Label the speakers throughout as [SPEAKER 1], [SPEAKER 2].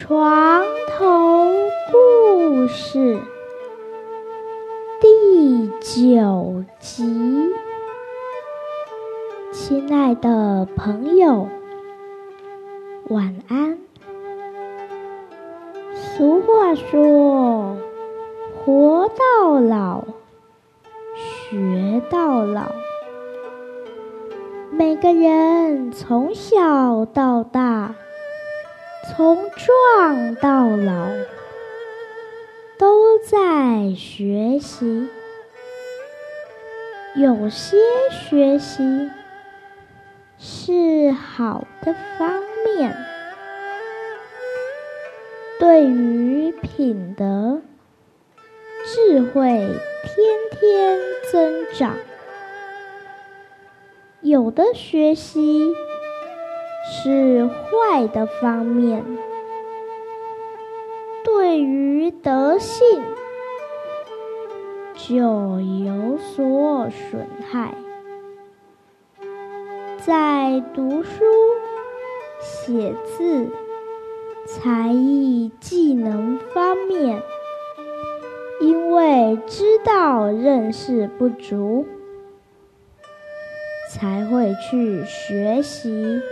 [SPEAKER 1] 床头故事第9集。亲爱的朋友，晚安。俗话说，活到老，学到老。每个人从小到大，从壮到老，都在学习。有些学习是好的方面，对于品德、智慧天天增长；有的学习是坏的方面，对于德性就有所损害。在读书、写字、才艺技能方面，因为知道认识不足，才会去学习。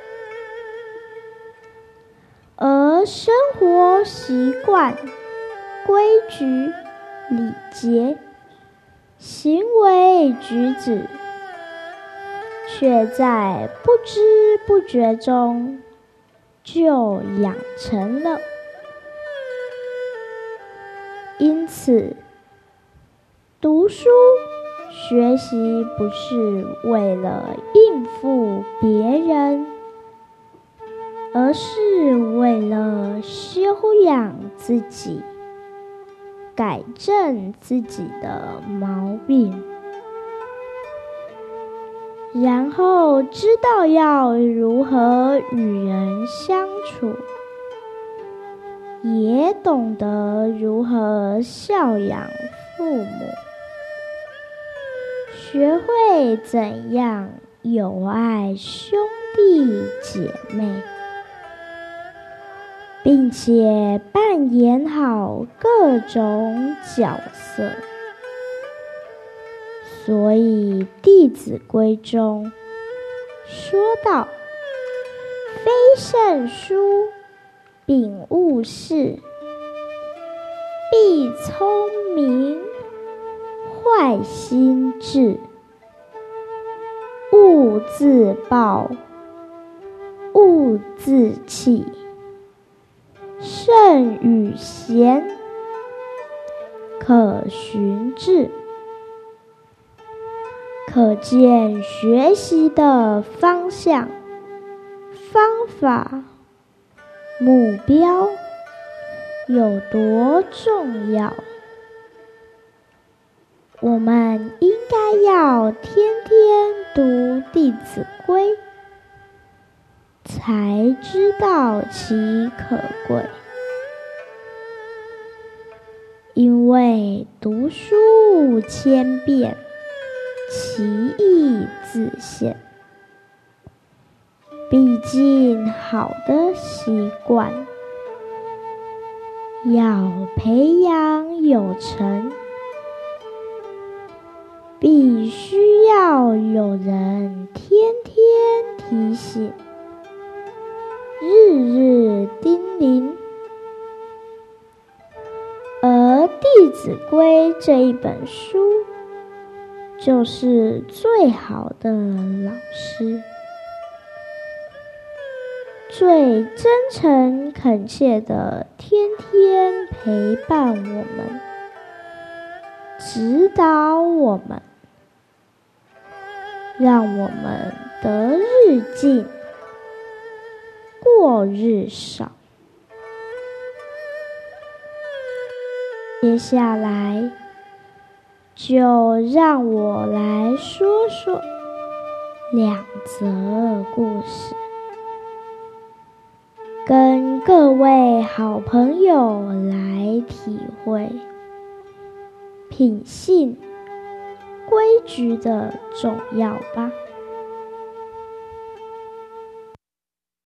[SPEAKER 1] 而生活习惯、规矩、礼节、行为举止，却在不知不觉中就养成了。因此，读书学习不是为了应付别人，而是为了修养自己，改正自己的毛病，然后知道要如何与人相处，也懂得如何孝养父母，学会怎样友爱兄弟姐妹，并且扮演好各种角色。所以《弟子规》中说道：非圣书，秉勿视，必聪明，坏心智，勿自暴，勿自弃，圣与贤，可循之。可见学习的方向、方法、目标有多重要。我们应该要天天读《弟子规》，才知道其可贵。因为读书千遍，其义自现。毕竟好的习惯要培养有成，必须要有人天天提醒，日日叮咛。而《弟子规》这一本书就是最好的老师，最真诚恳切的天天陪伴我们，指导我们，让我们得日进，过日少。接下来就让我来说说2则故事，跟各位好朋友来体会品性、规矩的重要吧。